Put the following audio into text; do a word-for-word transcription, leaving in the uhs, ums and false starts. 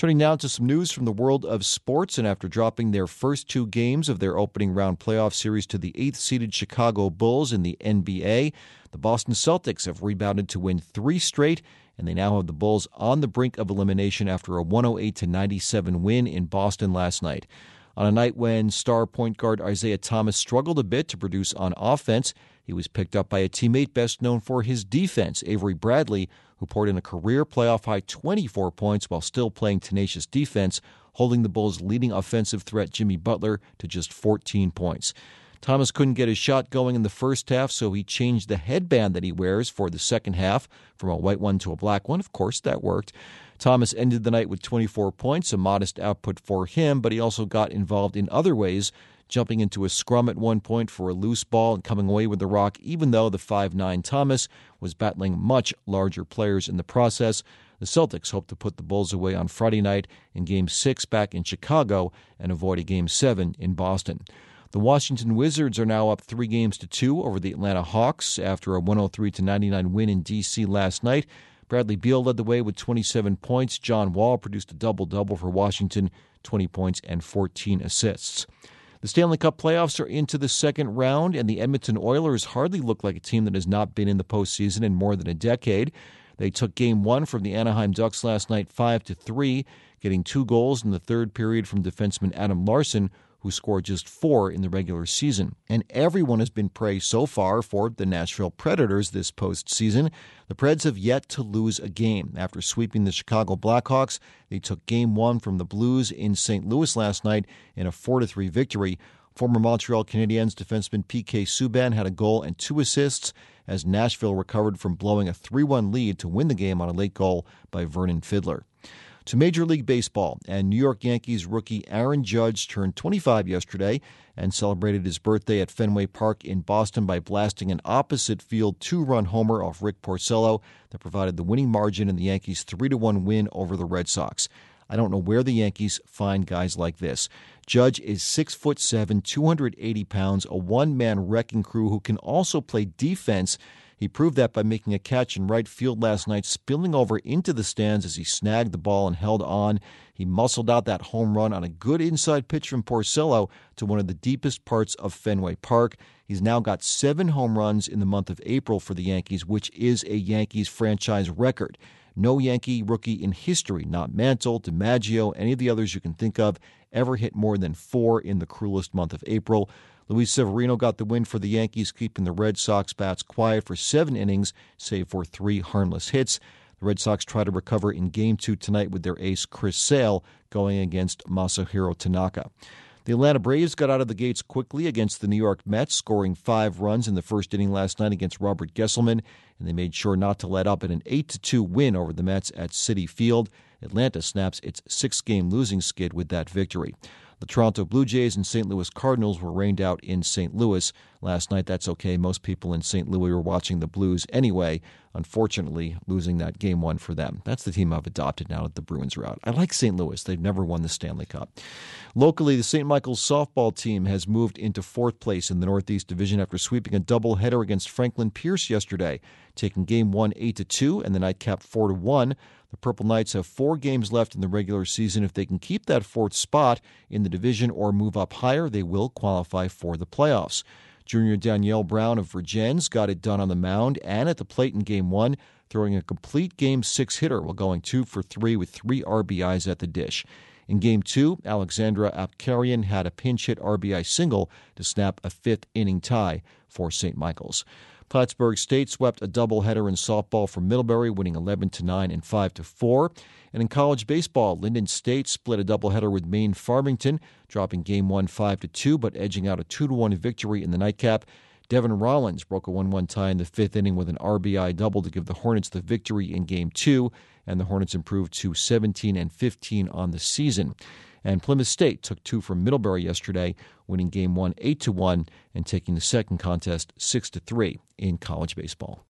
Turning now to some news from the world of sports, and after dropping their first two games of their opening round playoff series to the eighth-seeded Chicago Bulls in the N B A, the Boston Celtics have rebounded to win three straight, and they now have the Bulls on the brink of elimination after a one oh eight to ninety-seven win in Boston last night. On a night when star point guard Isaiah Thomas struggled a bit to produce on offense, he was picked up by a teammate best known for his defense, Avery Bradley, who poured in a career playoff-high twenty-four points while still playing tenacious defense, holding the Bulls' leading offensive threat Jimmy Butler to just fourteen points. Thomas couldn't get his shot going in the first half, so he changed the headband that he wears for the second half from a white one to a black one. Of course, that worked. Thomas ended the night with twenty-four points, a modest output for him, but he also got involved in other ways, jumping into a scrum at one point for a loose ball and coming away with the rock, even though the five nine Thomas was battling much larger players in the process. The Celtics hope to put the Bulls away on Friday night in Game six back in Chicago and avoid a Game seven in Boston. The Washington Wizards are now up three games to two over the Atlanta Hawks after a one oh three to ninety-nine win in D C last night. Bradley Beal led the way with twenty-seven points. John Wall produced a double-double for Washington, twenty points and fourteen assists. The Stanley Cup playoffs are into the second round, and the Edmonton Oilers hardly look like a team that has not been in the postseason in more than a decade. They took Game one from the Anaheim Ducks last night five to three, getting two goals in the third period from defenseman Adam Larson, who scored just four in the regular season. And everyone has been praised so far for the Nashville Predators this postseason. The Preds have yet to lose a game. After sweeping the Chicago Blackhawks, they took Game one from the Blues in Saint Louis last night in a four to three victory. Former Montreal Canadiens defenseman P K Subban had a goal and two assists as Nashville recovered from blowing a three one lead to win the game on a late goal by Vernon Fiddler. To Major League Baseball, and New York Yankees rookie Aaron Judge turned twenty-five yesterday and celebrated his birthday at Fenway Park in Boston by blasting an opposite field two-run homer off Rick Porcello that provided the winning margin in the Yankees' three to one win over the Red Sox. I don't know where the Yankees find guys like this. Judge is six foot seven, two hundred eighty pounds, a one-man wrecking crew who can also play defense. He proved that by making a catch in right field last night, spilling over into the stands as he snagged the ball and held on. He muscled out that home run on a good inside pitch from Porcello to one of the deepest parts of Fenway Park. He's now got seven home runs in the month of April for the Yankees, which is a Yankees franchise record. No Yankee rookie in history, not Mantle, DiMaggio, any of the others you can think of, ever hit more than four in the cruelest month of April. Luis Severino got the win for the Yankees, keeping the Red Sox bats quiet for seven innings, save for three harmless hits. The Red Sox try to recover in Game two tonight with their ace Chris Sale going against Masahiro Tanaka. The Atlanta Braves got out of the gates quickly against the New York Mets, scoring five runs in the first inning last night against Robert Gesselman, and they made sure not to let up in an eight to two win over the Mets at Citi Field. Atlanta snaps its six-game losing skid with that victory. The Toronto Blue Jays and Saint Louis Cardinals were rained out in Saint Louis last night. That's okay. Most people in Saint Louis were watching the Blues anyway, unfortunately losing that game one for them. That's the team I've adopted now that the Bruins are out. I like Saint Louis. They've never won the Stanley Cup. Locally, the Saint Michael's softball team has moved into fourth place in the Northeast Division after sweeping a doubleheader against Franklin Pierce yesterday, taking game one eight to two and the nightcap four to one. The Purple Knights have four games left in the regular season. If they can keep that fourth spot in the division or move up higher, they will qualify for the playoffs. Junior Danielle Brown of Virgins got it done on the mound and at the plate in Game one, throwing a complete Game six hitter while going two for three with three R B Is at the dish. In Game two, Alexandra Apkarian had a pinch hit R B I single to snap a fifth-inning tie for Saint Michael's. Plattsburgh State swept a doubleheader in softball from Middlebury, winning eleven to nine and five to four. And in college baseball, Linden State split a doubleheader with Maine Farmington, dropping Game one five to two, but edging out a two to one victory in the nightcap. Devin Rollins broke a one one tie in the fifth inning with an R B I double to give the Hornets the victory in Game two, and the Hornets improved to seventeen and fifteen on the season. And Plymouth State took two from Middlebury yesterday, winning Game one eight to one and taking the second contest six to three in college baseball.